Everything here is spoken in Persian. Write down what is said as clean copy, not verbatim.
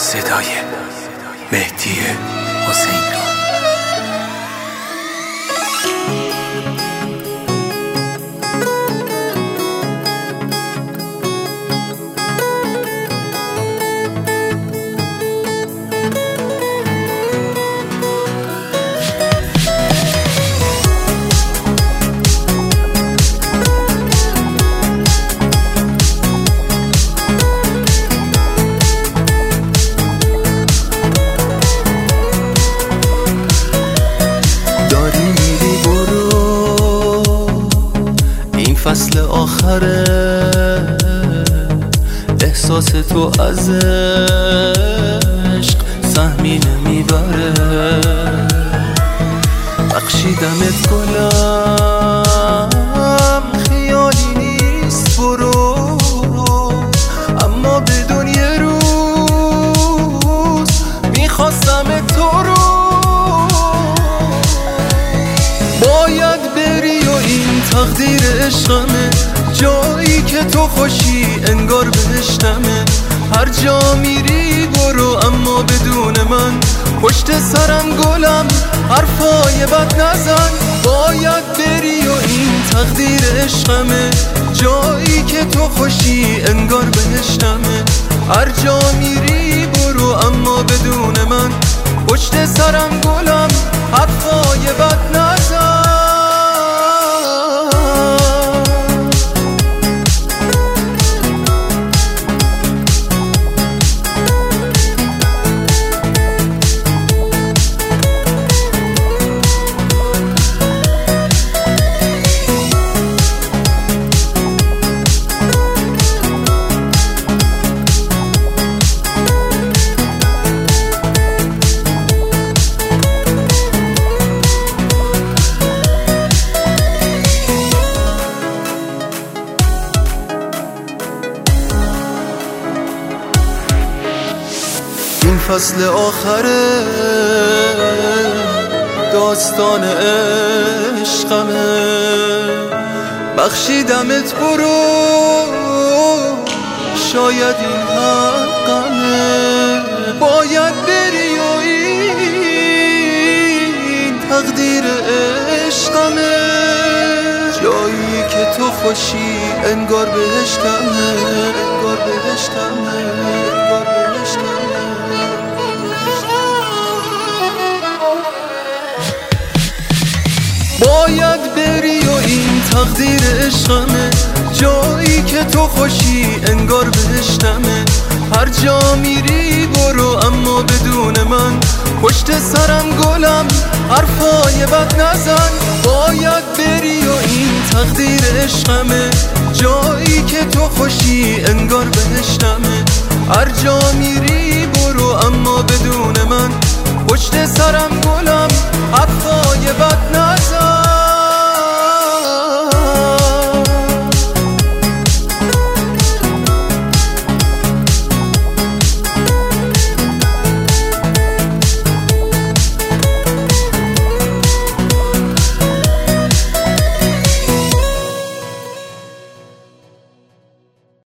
صدای مهدی حسین رو فصل آخره، احساس تو از عشق سهمی نمیبره. بخشیدمت گلم، خیالی نیست برو، اما بدون یه روز میخواستم تو رو. باید بری و این تقدیر عشقمه، جایی که تو خوشی انگار بهشتمه. هر جا میری برو اما بدون من، پشت سرم گلم حرفای بد نزن. باید بری و این تقدیر عشقمه، جایی که تو خوشی انگار بهشتمه. هر جا میری برو اما بدون من، پشت سرم گلم حرفای بد نزن. این فصل آخره، داستان عشقمه. بخشیدمت برو، شاید این حقمه. باید بری و این تقدیر عشقمه، جایی که تو خوشی انگار بهشتمه، انگار بهشتمه، انگار بهشتمه. باید بری و این تقدیر عشقمه، جایی که تو خوشی انگار بهشتمه. هر جا میری برو اما بدون من، پشت سرم گلم حرفای بد نزن. باید بری و این تقدیر عشقمه، جایی که تو خوشی انگار بهشتمه. هر جا میری برو اما بدون من، پشت سرم